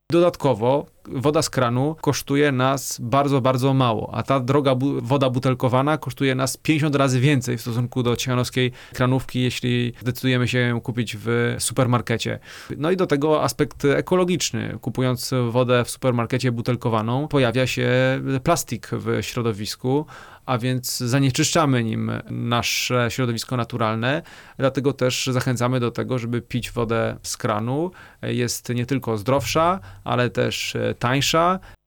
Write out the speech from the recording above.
Dodatkowo woda z kranu kosztuje nas bardzo, bardzo mało, a ta droga woda butelkowana kosztuje nas 50 razy więcej w stosunku do ciechanowskiej kranówki, jeśli decydujemy się ją kupić w supermarkecie. No i do tego aspekt ekologiczny. Kupując wodę w supermarkecie butelkowaną, pojawia się plastik w środowisku, a więc zanieczyszczamy nim nasze środowisko naturalne, dlatego też zachęcamy do tego, żeby pić wodę z kranu. Jest nie tylko zdrowsza, ale też tańsza.